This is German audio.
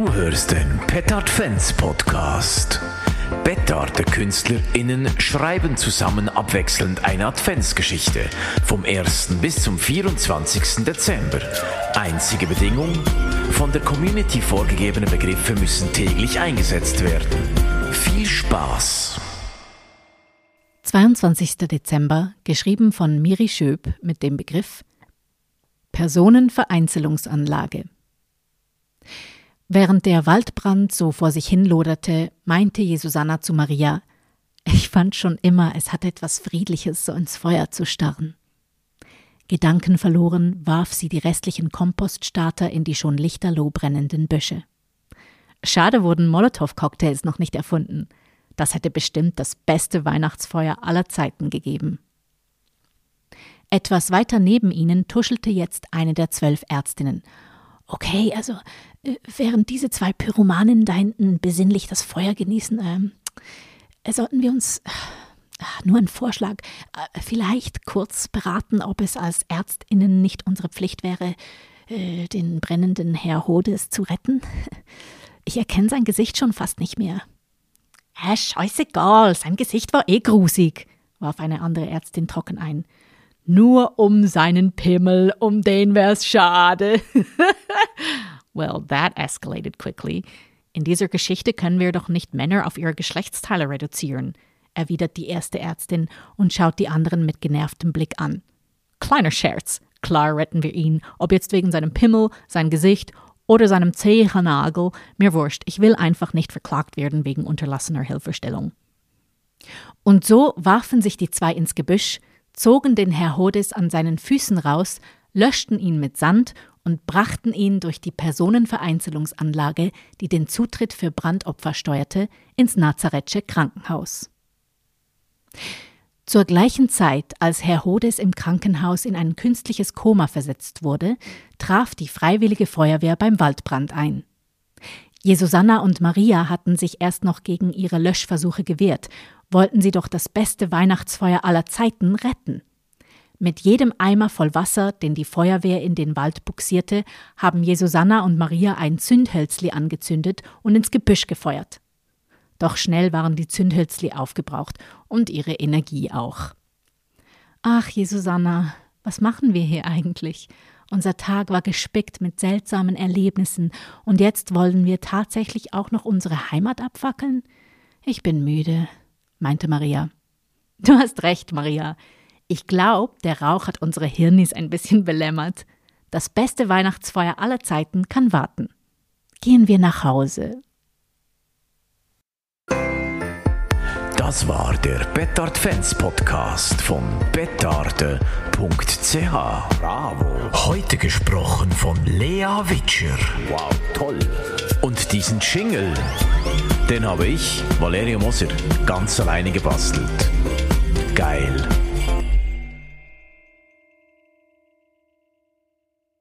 Du hörst den Pettard Fans Podcast. Bettarde KünstlerInnen schreiben zusammen abwechselnd eine Adventsgeschichte vom 1. bis zum 24. Dezember. Einzige Bedingung: von der Community vorgegebene Begriffe müssen täglich eingesetzt werden. Viel Spaß! 22. Dezember, geschrieben von Miri Schöb mit dem Begriff Personenvereinzelungsanlage. Während der Waldbrand so vor sich hin loderte, meinte Jesusanna zu Maria: Ich fand schon immer, es hatte etwas Friedliches, so ins Feuer zu starren. Gedankenverloren warf sie die restlichen Kompoststarter in die schon lichterloh brennenden Büsche. Schade wurden Molotow-Cocktails noch nicht erfunden. Das hätte bestimmt das beste Weihnachtsfeuer aller Zeiten gegeben. Etwas weiter neben ihnen tuschelte jetzt eine der 12 Ärztinnen. Okay, also während diese 2 Pyromanen da hinten besinnlich das Feuer genießen, sollten wir uns, nur ein Vorschlag, vielleicht kurz beraten, ob es als ÄrztInnen nicht unsere Pflicht wäre, den brennenden Herodes zu retten. Ich erkenne sein Gesicht schon fast nicht mehr. Scheißegal, sein Gesicht war grusig, warf eine andere Ärztin trocken ein. Nur um seinen Pimmel, um den wär's schade. Well, that escalated quickly. In dieser Geschichte können wir doch nicht Männer auf ihre Geschlechtsteile reduzieren, erwidert die erste Ärztin und schaut die anderen mit genervtem Blick an. Kleiner Scherz, klar retten wir ihn, ob jetzt wegen seinem Pimmel, sein Gesicht oder seinem Zehennagel, mir wurscht, ich will einfach nicht verklagt werden wegen unterlassener Hilfestellung. Und so warfen sich die 2 ins Gebüsch, zogen den Herodes an seinen Füßen raus, löschten ihn mit Sand und brachten ihn durch die Personenvereinzelungsanlage, die den Zutritt für Brandopfer steuerte, ins Nazarethsche Krankenhaus. Zur gleichen Zeit, als Herodes im Krankenhaus in ein künstliches Koma versetzt wurde, traf die Freiwillige Feuerwehr beim Waldbrand ein. Jesusanna und Maria hatten sich erst noch gegen ihre Löschversuche gewehrt, wollten sie doch das beste Weihnachtsfeuer aller Zeiten retten. Mit jedem Eimer voll Wasser, den die Feuerwehr in den Wald buxierte, haben Jesusanna und Maria ein Zündhölzli angezündet und ins Gebüsch gefeuert. Doch schnell waren die Zündhölzli aufgebraucht und ihre Energie auch. Ach, Jesusanna, was machen wir hier eigentlich? Unser Tag war gespickt mit seltsamen Erlebnissen und jetzt wollen wir tatsächlich auch noch unsere Heimat abfackeln? Ich bin müde, meinte Maria. Du hast recht, Maria. Ich glaube, der Rauch hat unsere Hirnis ein bisschen belämmert. Das beste Weihnachtsfeuer aller Zeiten kann warten. Gehen wir nach Hause. Das war der Pettard Fans Podcast von bettarde.ch. Bravo. Heute gesprochen von Lea Witscher. Wow, toll. Und diesen Jingle, den habe ich, Valerio Moser, ganz alleine gebastelt. Geil.